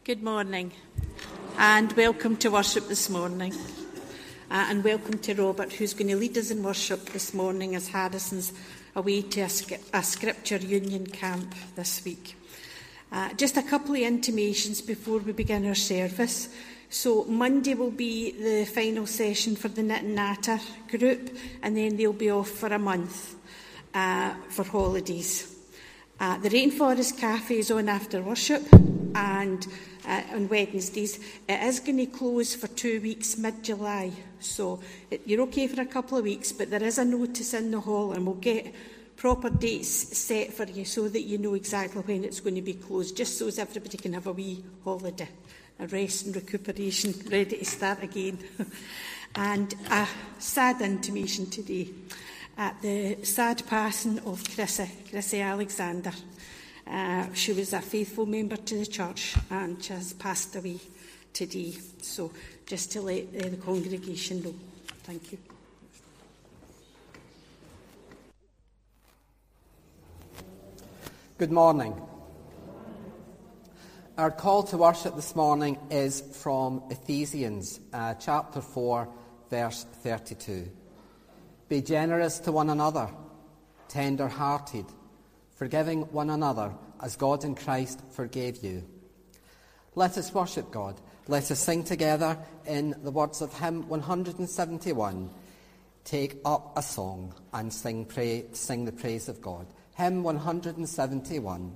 Good morning and welcome to worship this morning. And welcome to Robert, who's going to lead us in worship this morning as Harrison's away to a Scripture Union camp this week. Just a couple of intimations before we begin our service. So Monday will be the final session for the Knit and Natter group, and then they'll be off for a month for holidays. The Rainforest Cafe is on after worship, and on Wednesdays. It is going to close for 2 weeks, mid-July. So you're okay for a couple of weeks, but there is a notice in the hall, and we'll get proper dates set for you so that you know exactly when it's going to be closed, just so as everybody can have a wee holiday, a rest and recuperation, ready to start again. And a sad intimation today. The sad passing of Chrissy Alexander. She was a faithful member to the church and she has passed away today. So just to let the congregation know. Thank you. Good morning. Our call to worship this morning is from Ephesians chapter 4, verse 32. Be generous to one another, tender-hearted, forgiving one another as God in Christ forgave you. Let us worship God. Let us sing together in the words of hymn 171. Take up a song and sing the praise of God. Hymn 171.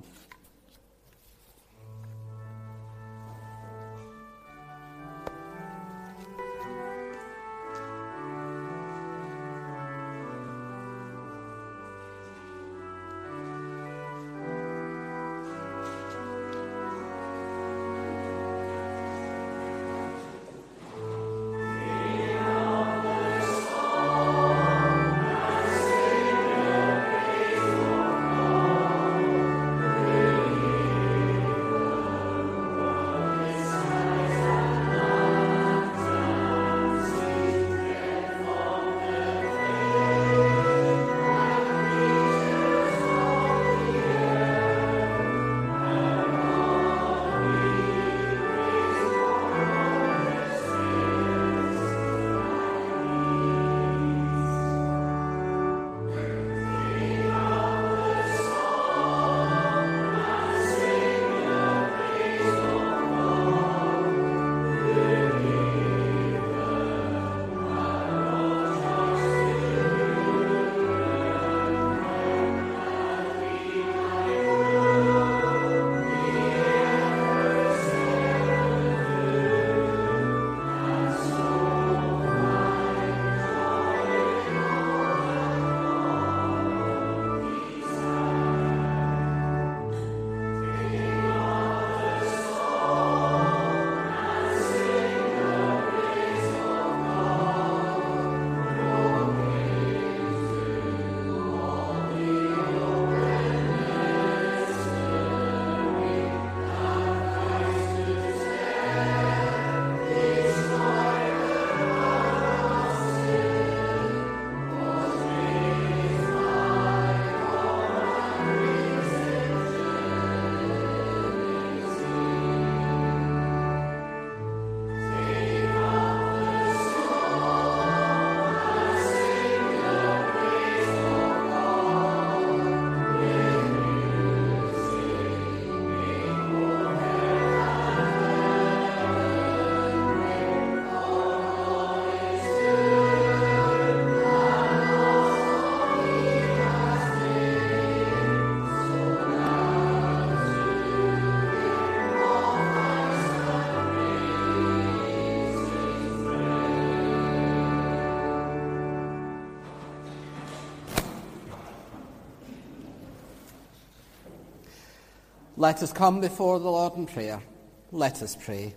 Let us come before the Lord in prayer. Let us pray.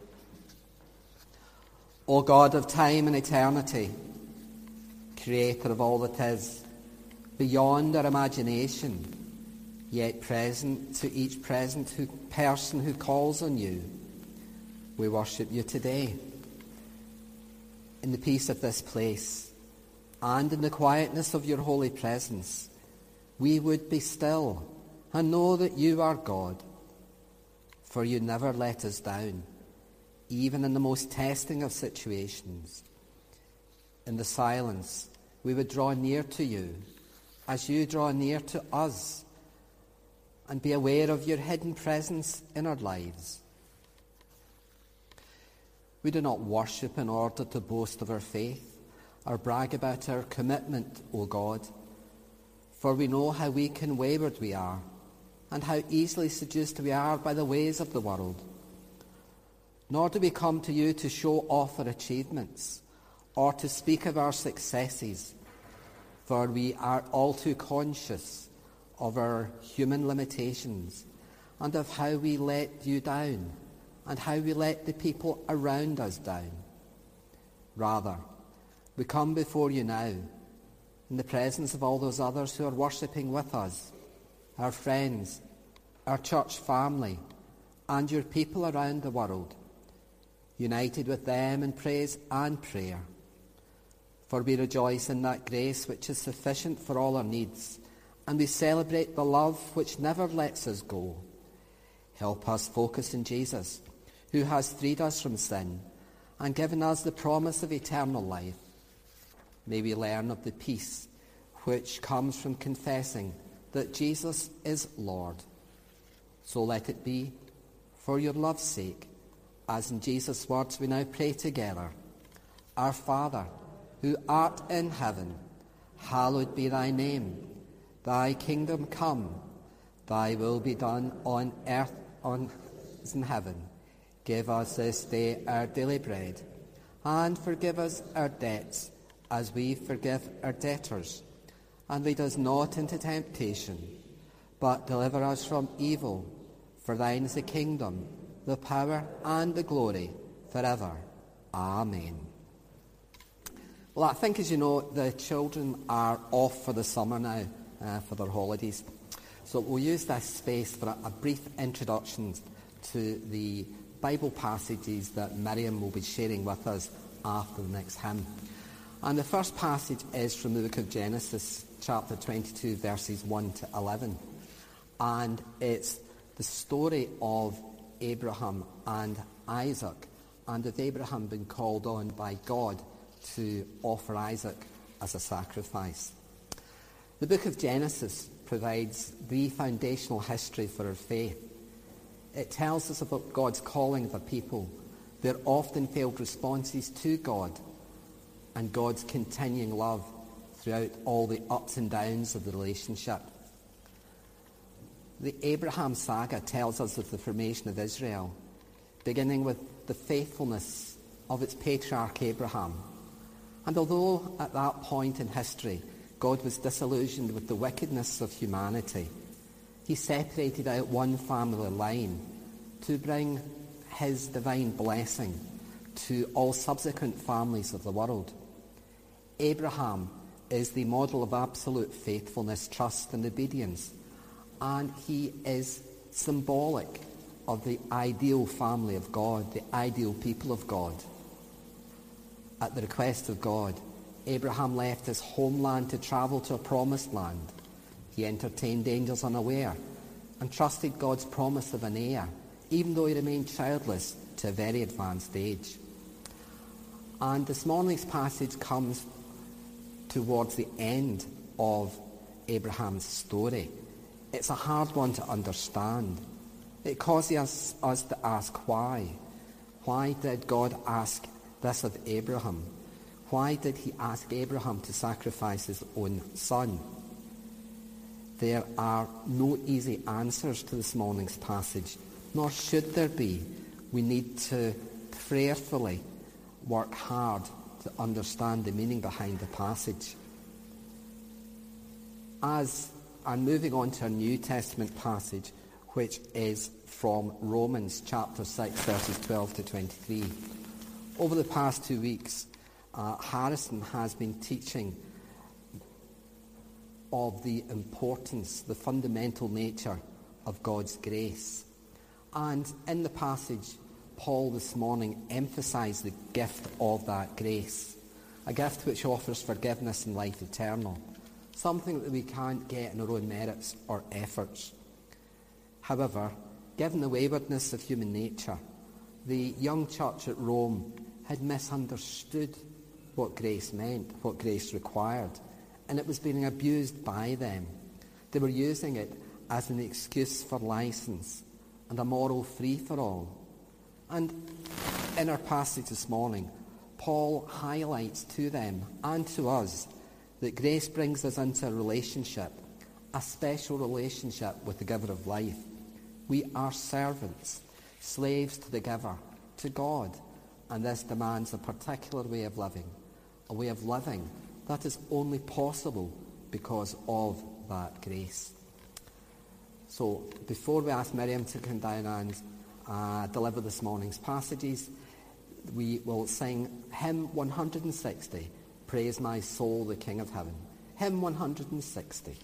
O God of time and eternity, creator of all that is, beyond our imagination, yet present to each person who calls on you, we worship you today. In the peace of this place and in the quietness of your holy presence, we would be still and know that you are God. for you never let us down, even in the most testing of situations. In the silence, we would draw near to you as you draw near to us, and be aware of your hidden presence in our lives. We do not worship in order to boast of our faith or brag about our commitment, O God, for we know how weak and wayward we are, and how easily seduced we are by the ways of the world. Nor do we come to you to show off our achievements or to speak of our successes, for we are all too conscious of our human limitations and of how we let you down and how we let the people around us down. Rather, we come before you now in the presence of all those others who are worshipping with us, our friends, our church family, and your people around the world, united with them in praise and prayer. For we rejoice in that grace which is sufficient for all our needs, and we celebrate the love which never lets us go. Help us focus in Jesus, who has freed us from sin and given us the promise of eternal life. May we learn of the peace which comes from confessing that Jesus is Lord. So let it be, for your love's sake, as in Jesus' words we now pray together. Our Father, who art in heaven, hallowed be thy name. Thy kingdom come, thy will be done on earth as in heaven. Give us this day our daily bread, and forgive us our debts, as we forgive our debtors. And lead us not into temptation, but deliver us from evil. For thine is the kingdom, the power, and the glory, forever. Amen. Well, I think, as you know, the children are off for the summer now, for their holidays. So we'll use this space for a brief introduction to the Bible passages that Miriam will be sharing with us after the next hymn. And the first passage is from the book of Genesis, chapter 22, verses 1 to 11. And it's the story of Abraham and Isaac, and of Abraham being called on by God to offer Isaac as a sacrifice. The book of Genesis provides the foundational history for our faith. It tells us about God's calling of a people, their often failed responses to God, and God's continuing love throughout all the ups and downs of the relationship. The Abraham saga tells us of the formation of Israel, beginning with the faithfulness of its patriarch Abraham. And although at that point in history God was disillusioned with the wickedness of humanity, he separated out one family line to bring his divine blessing to all subsequent families of the world. Abraham is the model of absolute faithfulness, trust, and obedience, and he is symbolic of the ideal family of God, the ideal people of God. At the request of God, Abraham left his homeland to travel to a promised land. He entertained angels unaware and trusted God's promise of an heir, even though he remained childless to a very advanced age. And this morning's passage comes towards the end of Abraham's story. It's a hard one to understand. It causes us to ask why. Why did God ask this of Abraham? Why did he ask Abraham to sacrifice his own son? There are no easy answers to this morning's passage, nor should there be. We need to prayerfully work hard to understand the meaning behind the passage. As I'm moving on to a New Testament passage, which is from Romans chapter 6, verses 12 to 23. Over the past 2 weeks, Harrison has been teaching of the importance, the fundamental nature of God's grace. And in the passage, Paul this morning emphasised the gift of that grace, a gift which offers forgiveness and life eternal, something that we can't get in our own merits or efforts. However, given the waywardness of human nature, the young church at Rome had misunderstood what grace meant, what grace required, and it was being abused by them. They were using it as an excuse for license and a moral free-for-all. And in our passage this morning, Paul highlights to them and to us that grace brings us into a relationship, a special relationship with the giver of life. We are servants, slaves to the giver, to God, and this demands a particular way of living, a way of living that is only possible because of that grace. So before we ask Miriam to come down and deliver this morning's passages, we will sing hymn 160, Praise My Soul, the King of Heaven. Hymn 160.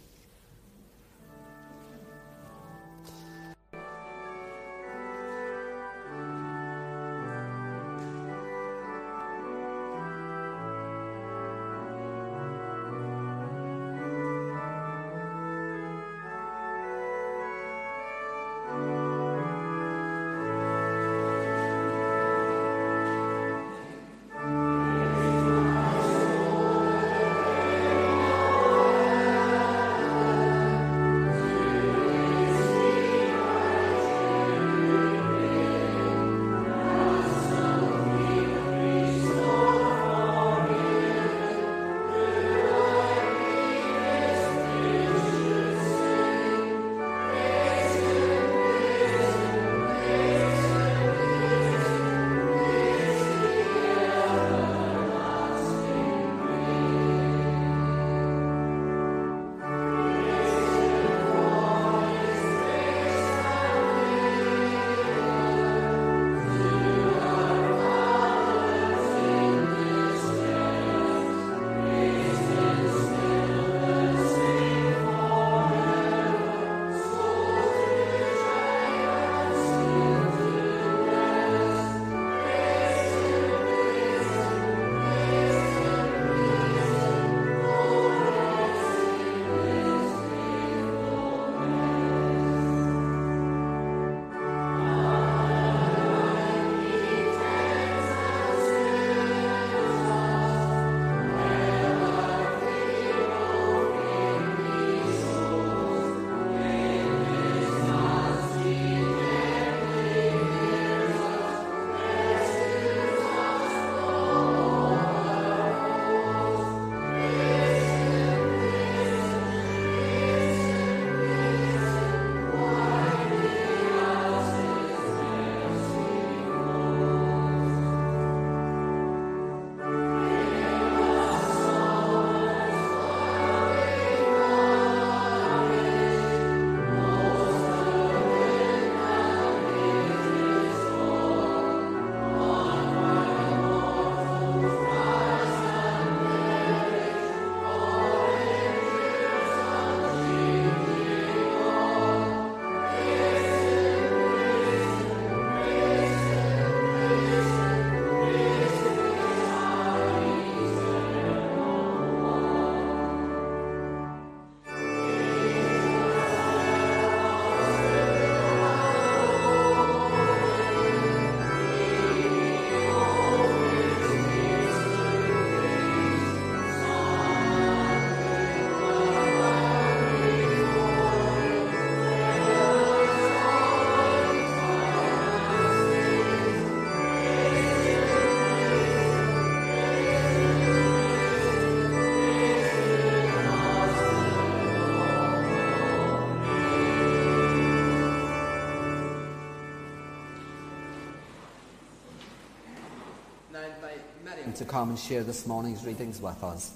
To come and share this morning's readings with us.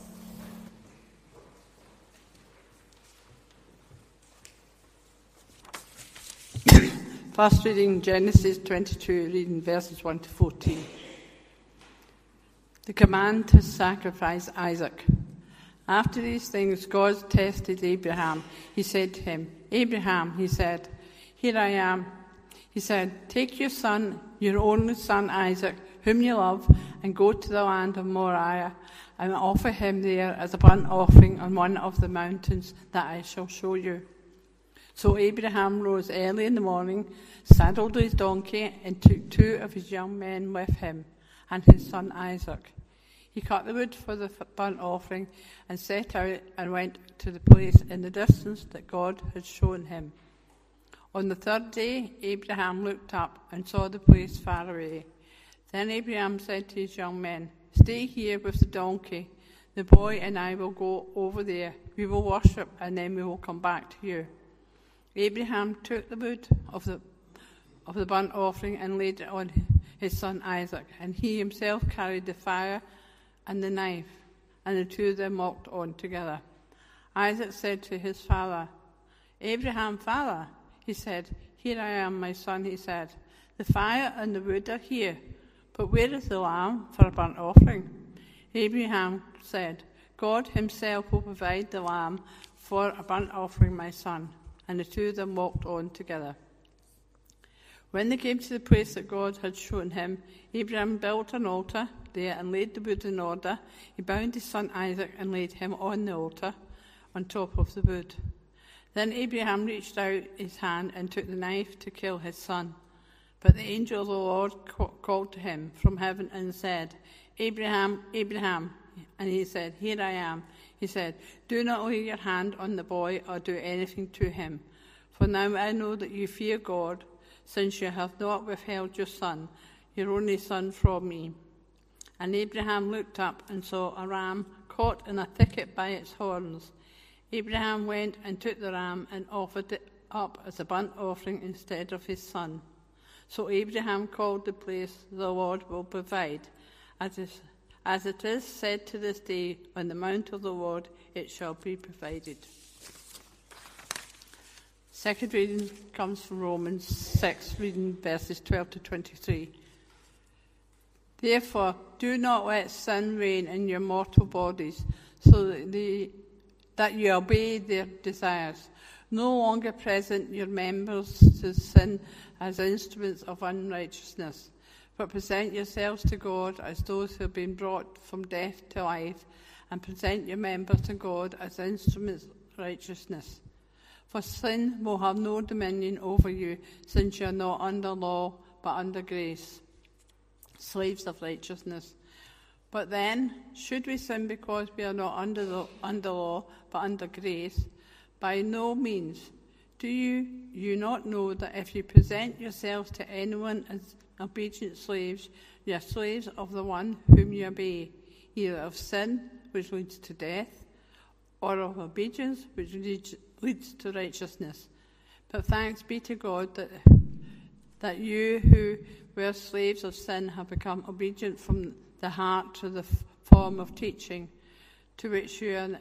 First reading, Genesis 22, reading verses 1 to 14. The command to sacrifice Isaac. After these things, God tested Abraham. He said to him, Abraham, he said, Here I am. He said, Take your son, your only son Isaac, whom you love, and go to the land of Moriah, and offer him there as a burnt offering on one of the mountains that I shall show you. So Abraham rose early in the morning, saddled his donkey, and took 2 of his young men with him, and his son Isaac. He cut the wood for the burnt offering, and set out and went to the place in the distance that God had shown him. On the 3rd day, Abraham looked up and saw the place far away. Then Abraham said to his young men, "Stay here with the donkey. The boy and I will go over there. We will worship, and then we will come back to you." Abraham took the wood of the burnt offering and laid it on his son Isaac, and he himself carried the fire and the knife, and the 2 of them walked on together. Isaac said to his father, "Abraham, father." He said, "Here I am, my son," he said. "The fire and the wood are here, but where is the lamb for a burnt offering?" Abraham said, "God himself will provide the lamb for a burnt offering, my son." And the 2 of them walked on together. When they came to the place that God had shown him, Abraham built an altar there and laid the wood in order. He bound his son Isaac and laid him on the altar on top of the wood. Then Abraham reached out his hand and took the knife to kill his son. But the angel of the Lord called to him from heaven and said, "Abraham, Abraham." And he said, "Here I am." He said, "Do not lay your hand on the boy or do anything to him. For now I know that you fear God, since you have not withheld your son, your only son, from me." And Abraham looked up and saw a ram caught in a thicket by its horns. Abraham went and took the ram and offered it up as a burnt offering instead of his son. So Abraham called the place, "The Lord will provide." As it is said to this day, "On the mount of the Lord it shall be provided." Second reading comes from Romans 6, reading verses 12 to 23. "Therefore, do not let sin reign in your mortal bodies, so that you obey their desires. No longer present your members to sin as instruments of unrighteousness, but present yourselves to God as those who have been brought from death to life, and present your members to God as instruments of righteousness. For sin will have no dominion over you, since you are not under law, but under grace, slaves of righteousness. But then, should we sin because we are not under law, but under grace? By no means. Do you not know that if you present yourselves to anyone as obedient slaves, you are slaves of the one whom you obey, either of sin, which leads to death, or of obedience, which leads to righteousness? But thanks be to God that you who were slaves of sin have become obedient from the heart to the form of teaching to which you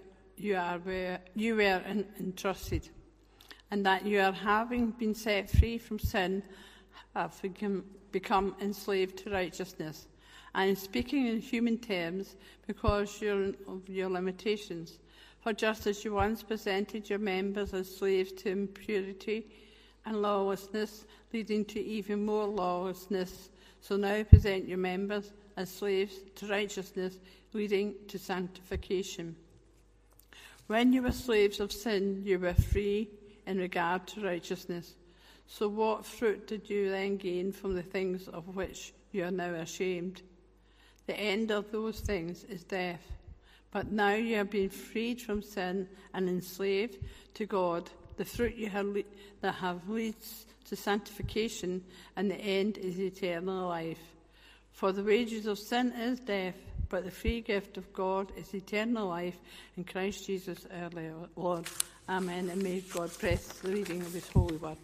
were entrusted, and that you are, having been set free from sin, have become enslaved to righteousness. I am speaking in human terms because of your limitations. For just as you once presented your members as slaves to impurity and lawlessness, leading to even more lawlessness, so now present your members as slaves to righteousness, leading to sanctification. When you were slaves of sin, you were free in regard to righteousness. So what fruit did you then gain from the things of which you are now ashamed? The end of those things is death. But now you have been freed from sin and enslaved to God. The fruit that have leads to sanctification, and the end is eternal life. For the wages of sin is death, but the free gift of God is eternal life in Christ Jesus our Lord. Amen. And may God bless the reading of his holy word.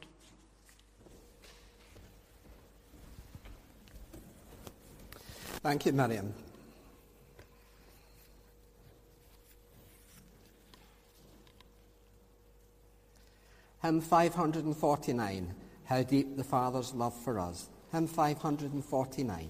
Thank you, Miriam. Hymn 549, How Deep the Father's Love for Us. Hymn 549.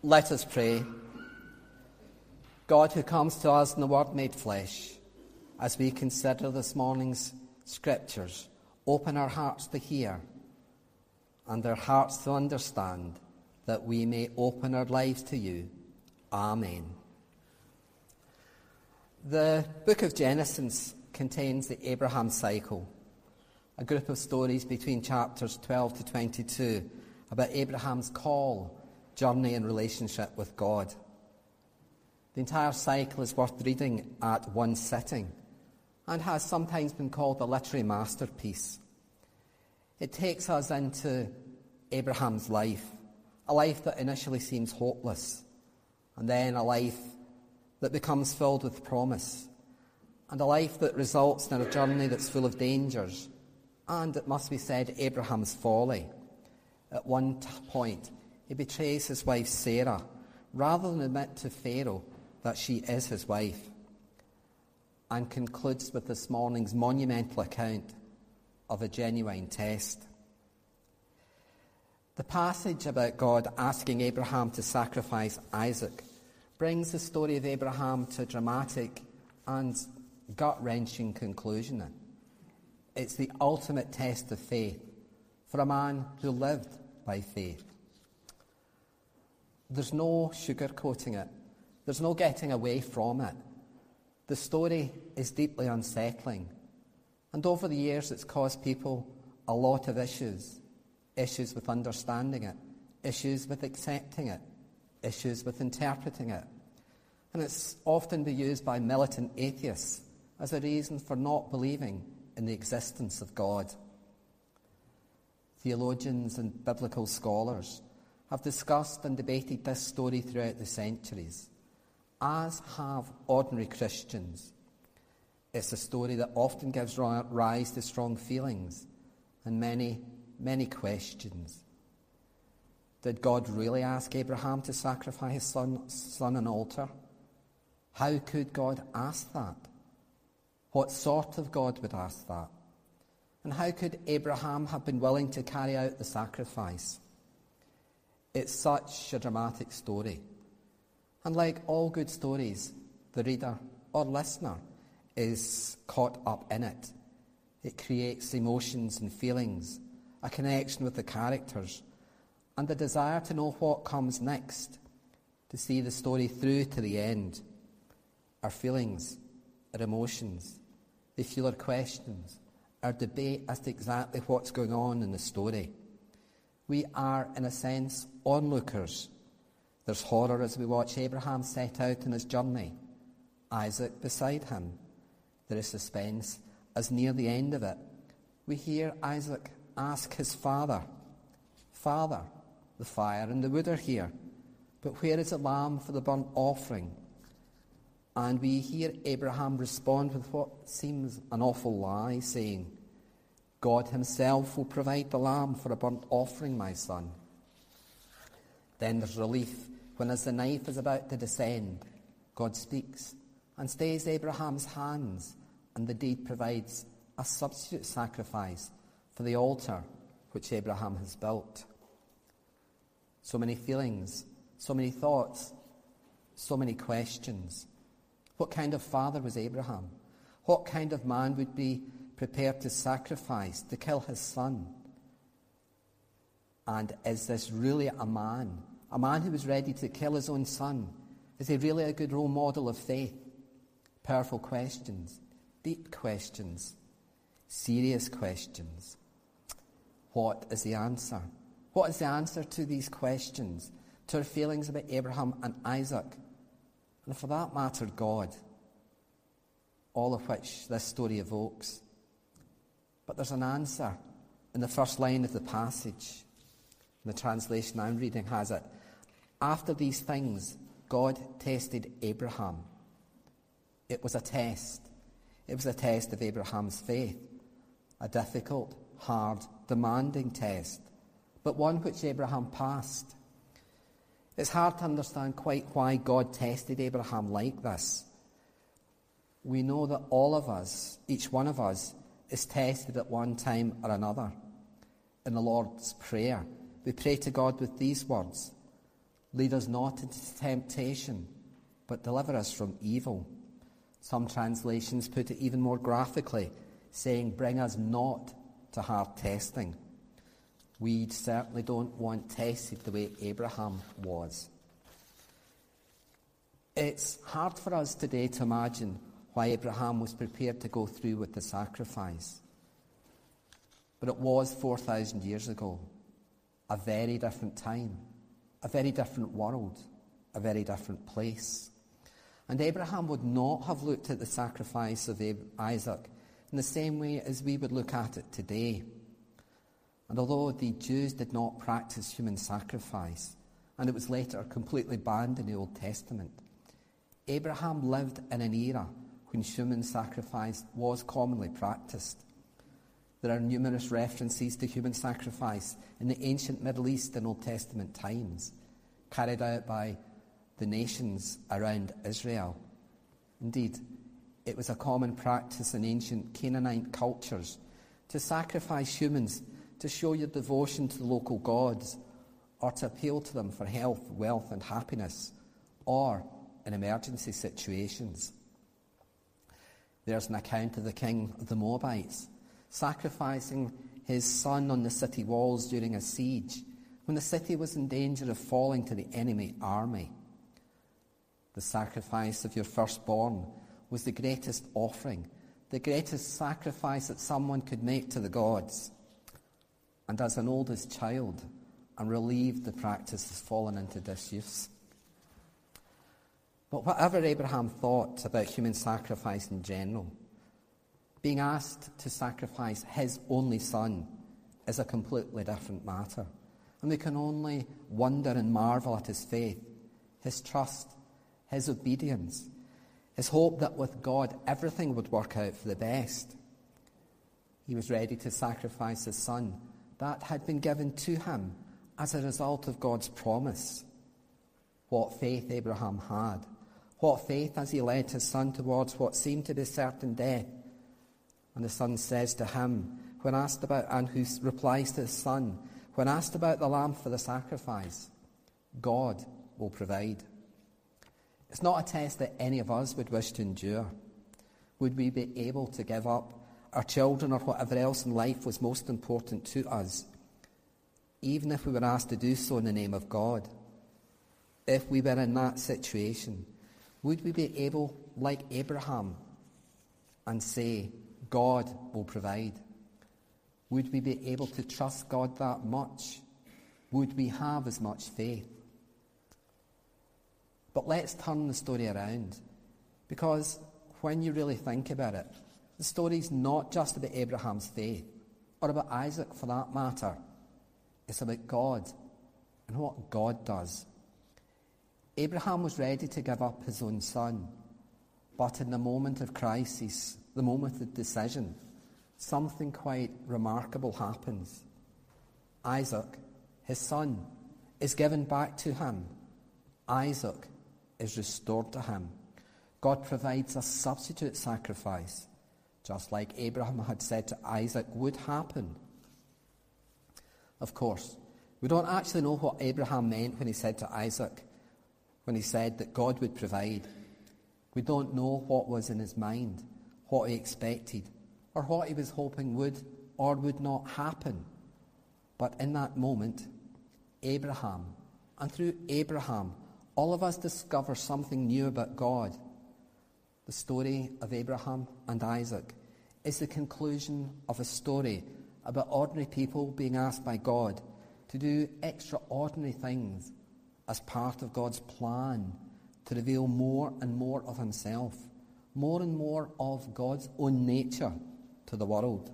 Let us pray. God, who comes to us in the Word made flesh, as we consider this morning's scriptures, open our hearts to hear and our hearts to understand, that we may open our lives to you. Amen. The book of Genesis contains the Abraham cycle, a group of stories between chapters 12 to 22 about Abraham's call, journey and relationship with God. The entire cycle is worth reading at one sitting and has sometimes been called a literary masterpiece. It takes us into Abraham's life, a life that initially seems hopeless, and then a life that becomes filled with promise, and a life that results in a journey that's full of dangers, and, it must be said, Abraham's folly. At one point, he betrays his wife Sarah, rather than admit to Pharaoh that she is his wife, and concludes with this morning's monumental account of a genuine test. The passage about God asking Abraham to sacrifice Isaac brings the story of Abraham to a dramatic and gut-wrenching conclusion. It's the ultimate test of faith for a man who lived by faith. There's no sugarcoating it. There's no getting away from it. The story is deeply unsettling. And over the years, it's caused people a lot of issues. Issues with understanding it. Issues with accepting it. Issues with interpreting it. And it's often been used by militant atheists as a reason for not believing in the existence of God. Theologians and biblical scholars have discussed and debated this story throughout the centuries, as have ordinary Christians. It's a story that often gives rise to strong feelings and many, many questions. Did God really ask Abraham to sacrifice his son on an altar? How could God ask that? What sort of God would ask that? And how could Abraham have been willing to carry out the sacrifice? It's such a dramatic story. And like all good stories, the reader or listener is caught up in it. It creates emotions and feelings, a connection with the characters, and the desire to know what comes next, to see the story through to the end. Our feelings, our emotions, they fuel our questions, our debate as to exactly what's going on in the story. We are, in a sense, onlookers. There's horror as we watch Abraham set out on his journey, Isaac beside him. There is suspense as near the end of it, we hear Isaac ask his father, "Father, the fire and the wood are here, but where is the lamb for the burnt offering?" And we hear Abraham respond with what seems an awful lie, saying, "God himself will provide the lamb for a burnt offering, my son." Then there's relief when, as the knife is about to descend, God speaks and stays Abraham's hands, and the deed provides a substitute sacrifice for the altar which Abraham has built. So many feelings, so many thoughts, so many questions. What kind of father was Abraham? What kind of man would be prepared to sacrifice, to kill his son? And is this really a man who was ready to kill his own son? Is he really a good role model of faith? Powerful questions, deep questions, serious questions. What is the answer? What is the answer to these questions, to our feelings about Abraham and Isaac, and for that matter, God, all of which this story evokes? But there's an answer in the first line of the passage. The translation I'm reading has it, "After these things, God tested Abraham." It was a test. It was a test of Abraham's faith. A difficult, hard, demanding test, but one which Abraham passed. It's hard to understand quite why God tested Abraham like this. We know that all of us, each one of us, is tested at one time or another. In the Lord's Prayer, we pray to God with these words, Lead us not into temptation, but deliver us from evil. Some translations put it even more graphically, saying, bring us not to hard testing. We certainly don't want tested the way Abraham was. It's hard for us today to imagine why Abraham was prepared to go through with the sacrifice. But it was 4,000 years ago, a very different time, a very different world, a very different place. And Abraham would not have looked at the sacrifice of Isaac in the same way as we would look at it today. And although the Jews did not practice human sacrifice, and it was later completely banned in the Old Testament, Abraham lived in an era when human sacrifice was commonly practiced. There are numerous references to human sacrifice in the ancient Middle East in Old Testament times, carried out by the nations around Israel. Indeed, it was a common practice in ancient Canaanite cultures to sacrifice humans to show your devotion to the local gods, or to appeal to them for health, wealth and happiness, or in emergency situations. There's an account of the king of the Moabites sacrificing his son on the city walls during a siege when the city was in danger of falling to the enemy army. The sacrifice of your firstborn was the greatest offering, the greatest sacrifice that someone could make to the gods. And as an oldest child, I'm relieved the practice has fallen into disuse. But whatever Abraham thought about human sacrifice in general, being asked to sacrifice his only son is a completely different matter. And we can only wonder and marvel at his faith, his trust, his obedience, his hope that with God everything would work out for the best. He was ready to sacrifice his son that had been given to him as a result of God's promise. What faith Abraham had. What faith as he led his son towards what seemed to be certain death. And the son says to him, when asked about, and who replies to his son, when asked about the lamb for the sacrifice, God will provide. It's not a test that any of us would wish to endure. Would we be able to give up our children or whatever else in life was most important to us, even if we were asked to do so in the name of God? If we were in that situation, would we be able, like Abraham, and say, God will provide? Would we be able to trust God that much? Would we have as much faith? But let's turn the story around, because when you really think about it, the story's not just about Abraham's faith, or about Isaac for that matter. It's about God and what God does. Abraham was ready to give up his own son, but in the moment of crisis, the moment of decision, something quite remarkable happens. Isaac, his son, is given back to him. Isaac is restored to him. God provides a substitute sacrifice, just like Abraham had said to Isaac would happen. Of course, we don't actually know what Abraham meant when he said to Isaac, when he said that God would provide. We don't know what was in his mind, what he expected, or what he was hoping would or would not happen. But in that moment, Abraham, and through Abraham, all of us discover something new about God. The story of Abraham and Isaac is the conclusion of a story about ordinary people being asked by God to do extraordinary things as part of God's plan to reveal more and more of himself, more and more of God's own nature to the world.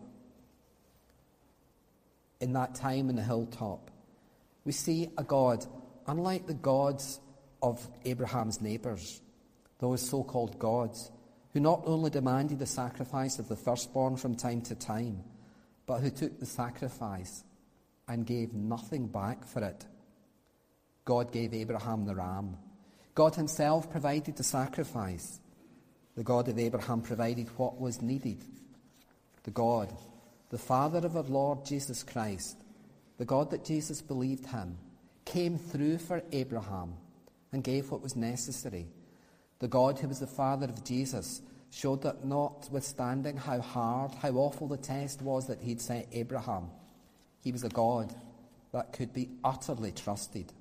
In that time in the hilltop, we see a God unlike the gods of Abraham's neighbours, those so-called gods, who not only demanded the sacrifice of the firstborn from time to time, but who took the sacrifice and gave nothing back for it. God gave Abraham the ram. God himself provided the sacrifice. The God of Abraham provided what was needed. The God, the Father of our Lord Jesus Christ, the God that Jesus believed him, came through for Abraham and gave what was necessary. The God who was the father of Jesus showed that notwithstanding how hard, how awful the test was that he'd set Abraham, he was a God that could be utterly trusted.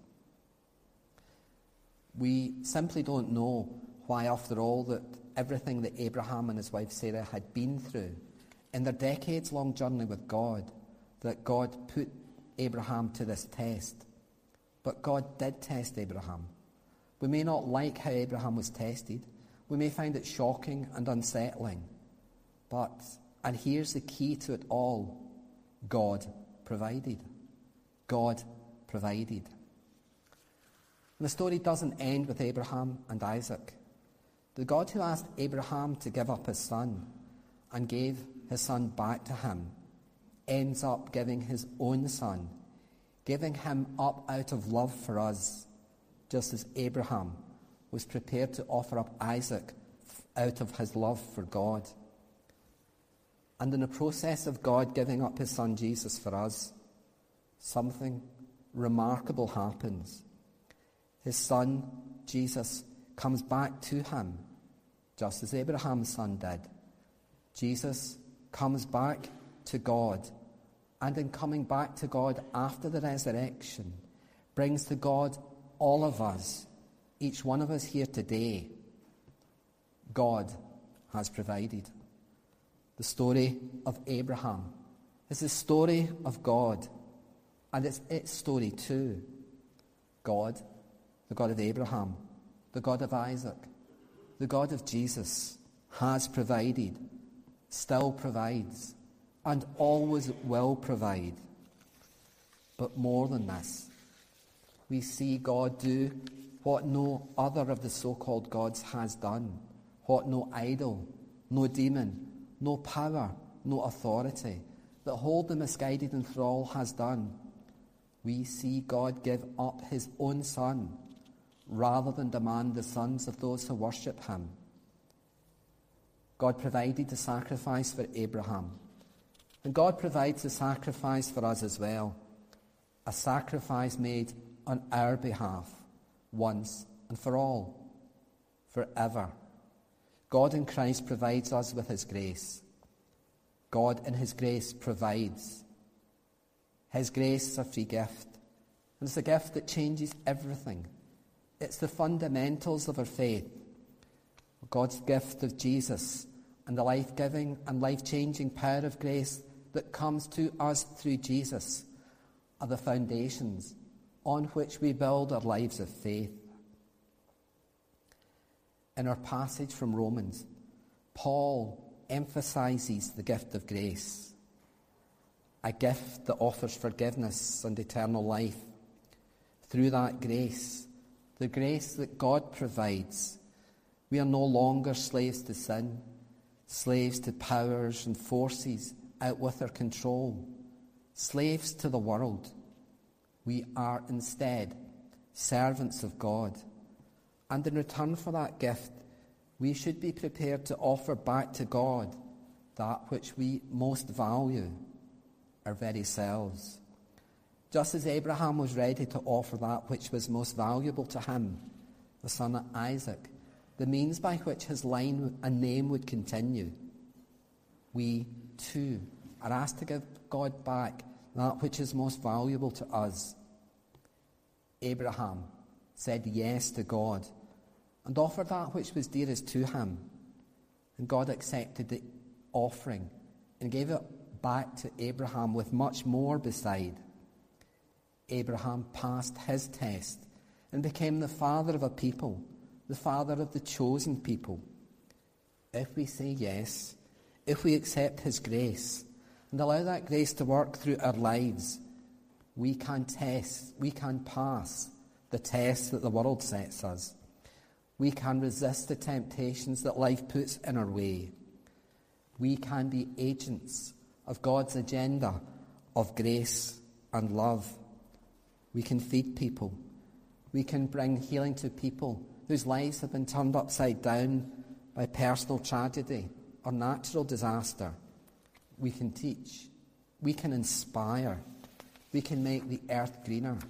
We simply don't know why, after all, that everything that Abraham and his wife Sarah had been through in their decades-long journey with God, that God put Abraham to this test. But God did test Abraham. We may not like how Abraham was tested. We may find it shocking and unsettling. But, and here's the key to it all, God provided. God provided. And the story doesn't end with Abraham and Isaac. The God who asked Abraham to give up his son and gave his son back to him ends up giving his own son, giving him up out of love for us, just as Abraham was prepared to offer up Isaac out of his love for God. And in the process of God giving up his son Jesus for us, something remarkable happens. His son, Jesus, comes back to him, just as Abraham's son did. Jesus comes back to God, and in coming back to God after the resurrection, brings to God all of us, each one of us here today. God has provided. The story of Abraham is the story of God, and it's its story too. God, the God of Abraham, the God of Isaac, the God of Jesus, has provided, still provides, and always will provide. But more than this, we see God do what no other of the so-called gods has done, what no idol, no demon, no power, no authority that hold the misguided in thrall has done. We see God give up his own son rather than demand the sons of those who worship him. God provided the sacrifice for Abraham, and God provides the sacrifice for us as well, a sacrifice made on our behalf, once and for all, forever. God in Christ provides us with his grace. God in his grace provides. His grace is a free gift, and it's a gift that changes everything. It's the fundamentals of our faith. God's gift of Jesus and the life-giving and life-changing power of grace that comes to us through Jesus are the foundations on which we build our lives of faith. In our passage from Romans, Paul emphasizes the gift of grace, a gift that offers forgiveness and eternal life. Through that grace, the grace that God provides, we are no longer slaves to sin, slaves to powers and forces out with our control, slaves to the world. We are instead servants of God. And in return for that gift, we should be prepared to offer back to God that which we most value, our very selves. Just as Abraham was ready to offer that which was most valuable to him, the son of Isaac, the means by which his line and name would continue, we too are asked to give God back that which is most valuable to us. Abraham said yes to God and offered that which was dearest to him. And God accepted the offering and gave it back to Abraham with much more beside. Abraham passed his test and became the father of a people, the father of the chosen people. If we say yes, if we accept his grace and allow that grace to work through our lives, we can pass the test that the world sets us. We can resist the temptations that life puts in our way. We can be agents of God's agenda of grace and love. We can feed people. We can bring healing to people whose lives have been turned upside down by personal tragedy or natural disaster. We can teach. We can inspire. We can make the earth greener,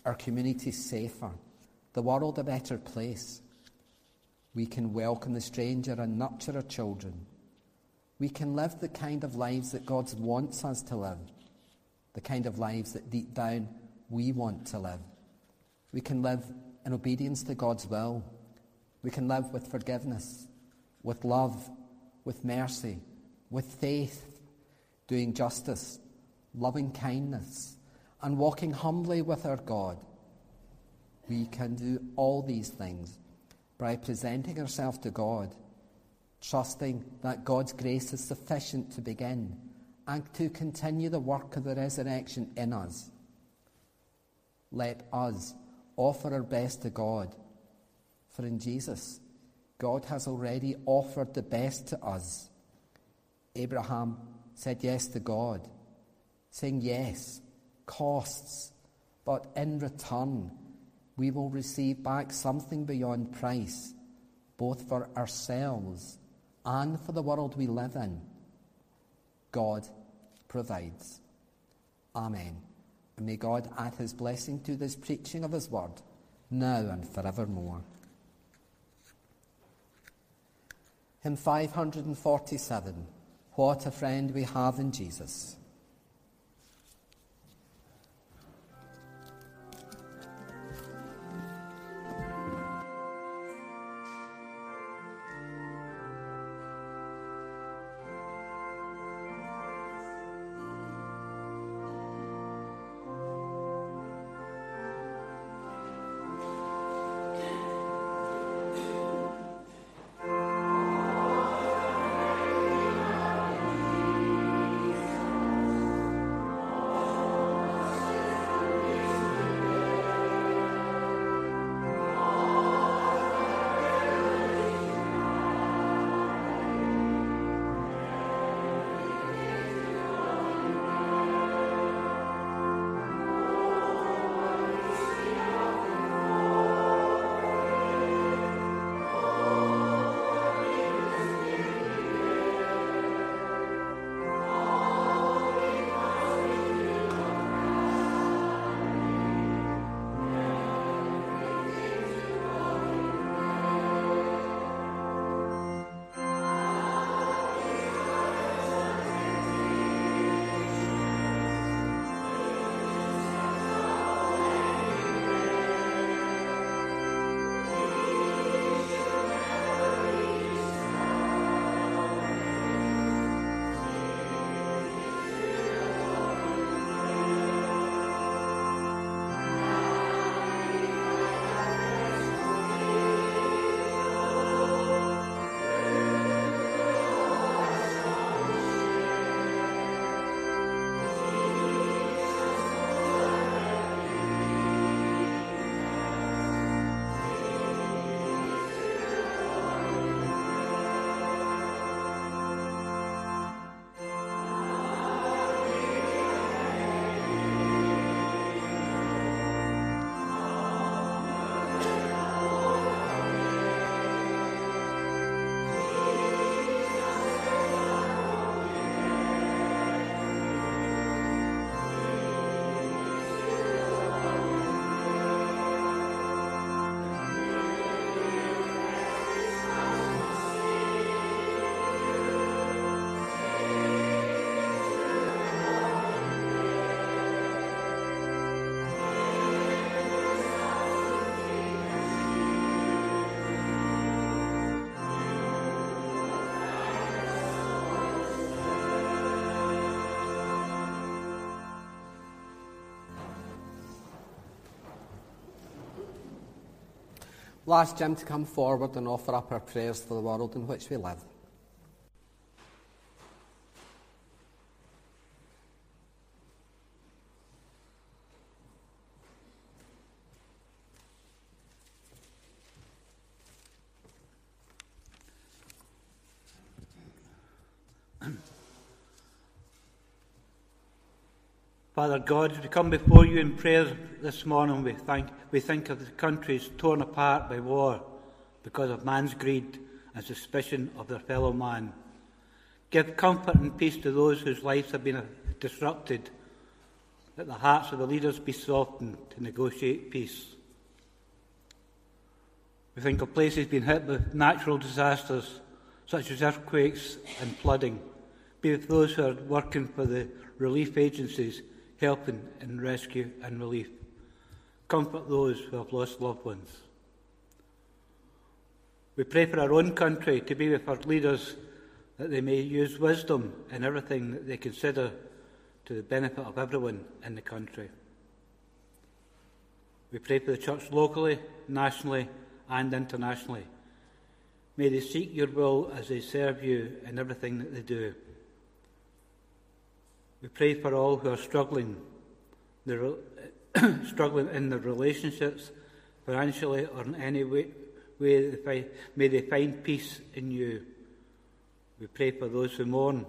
our communities safer, the world a better place. We can welcome the stranger and nurture our children. We can live the kind of lives that God wants us to live, the kind of lives that deep down we want to live. We can live in obedience to God's will. We can live with forgiveness, with love, with mercy, with faith, doing justice, loving kindness, and walking humbly with our God. We can do all these things by presenting ourselves to God, trusting that God's grace is sufficient to begin and to continue the work of the resurrection in us. Let us offer our best to God, for in Jesus, God has already offered the best to us. Abraham said yes to God. Saying yes costs, but in return, we will receive back something beyond price, both for ourselves and for the world we live in. God provides. Amen. And may God add his blessing to this preaching of his word, now and forevermore. Hymn 547, What a Friend We Have in Jesus. We'll ask Jim to come forward and offer up our prayers for the world in which we live. Father God, as we come before you in prayer this morning, we think of the countries torn apart by war because of man's greed and suspicion of their fellow man. Give comfort and peace to those whose lives have been disrupted that the hearts of the leaders be softened to negotiate peace. We think of places being hit with natural disasters, such as earthquakes and flooding. Be with those who are working for the relief agencies, helping in rescue and relief. Comfort those who have lost loved ones. We pray for our own country, to be with our leaders, that they may use wisdom in everything that they consider to the benefit of everyone in the country. We pray for the church locally, nationally and internationally. May they seek your will as they serve you in everything that they do. We pray for all who are struggling in their relationships, financially or in any way may they find peace in you. We pray for those who mourn.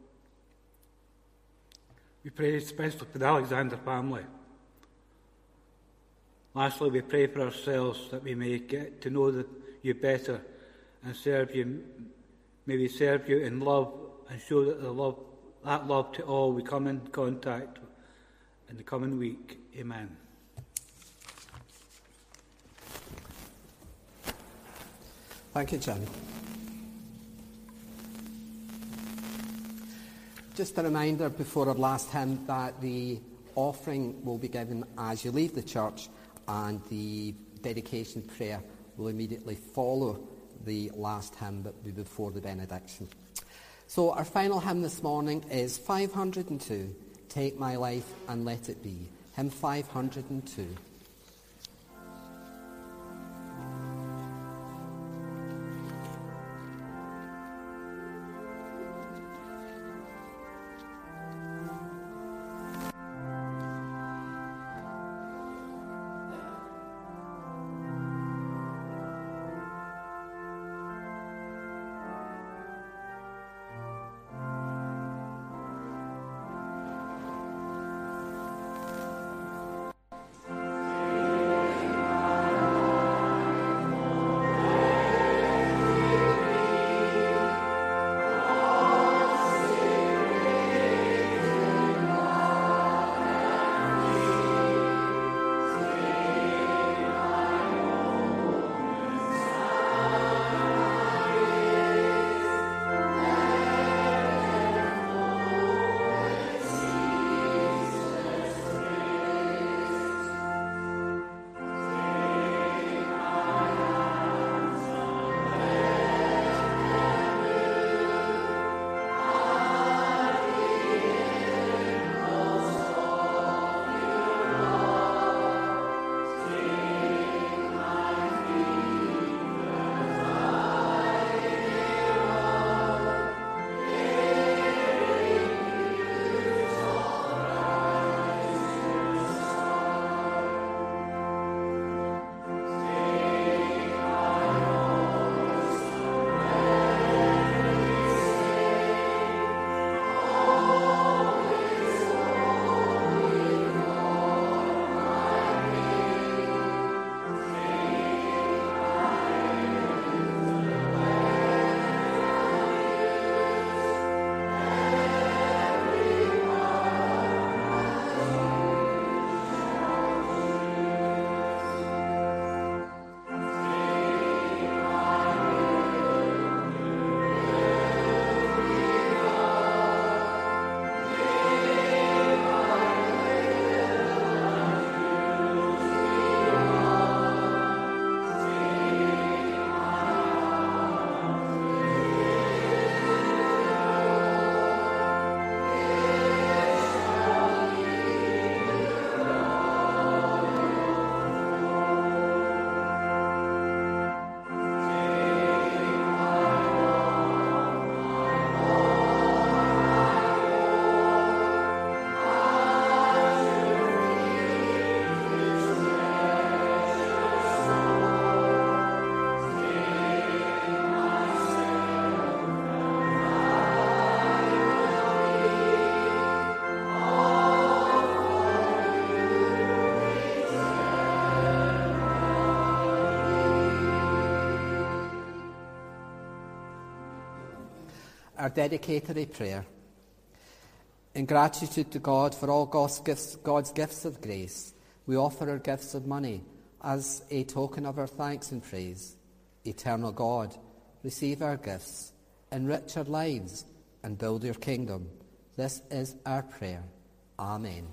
We pray especially for the Alexander family. Lastly, we pray for ourselves that we may get to know you better and serve you. May we serve you in love and show that love to all we come in contact with in the coming week. Amen. Thank you, Jim. Just a reminder before our last hymn that the offering will be given as you leave the church, and the dedication prayer will immediately follow the last hymn, but be before the benediction. So our final hymn this morning is 502, Take My Life and Let It Be. Hymn 502. Our dedicatory prayer. In gratitude to God for all God's gifts of grace, we offer our gifts of money as a token of our thanks and praise. Eternal God, receive our gifts, enrich our lives, and build your kingdom. This is our prayer. Amen.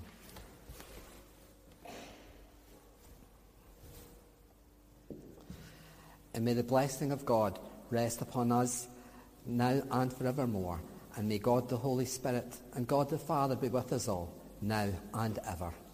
And may the blessing of God rest upon us now and forevermore. And may God the Holy Spirit and God the Father be with us all, now and ever.